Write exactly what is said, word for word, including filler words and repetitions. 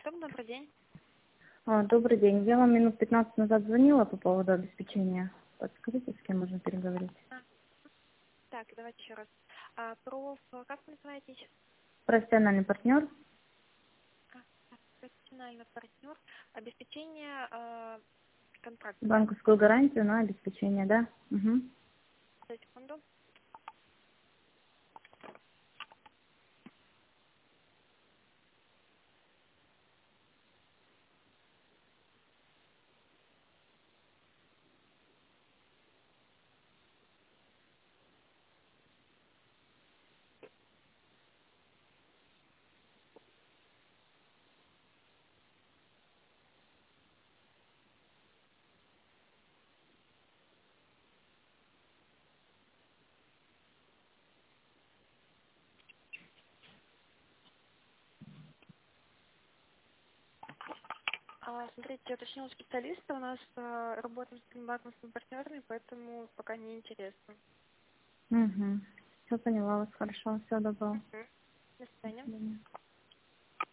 Стоп, добрый день. А, Добрый день. Я вам минут пятнадцать назад звонила по поводу обеспечения. Подскажите, с кем можно переговорить? А, так, давайте еще раз. А, про, как вы называетесь? Профессиональный партнер, А, так, профессиональный партнер. Обеспечение а, контракта, да? банковскую гарантию на обеспечение, да? Угу. За секунду. А, смотрите, я уточнила специалиста. У нас а, работаем с такими банковскими партнерами, поэтому пока не интересно. Угу. Все поняла вас, хорошо. Всего доброго. Мгм. До До свидания. свидания.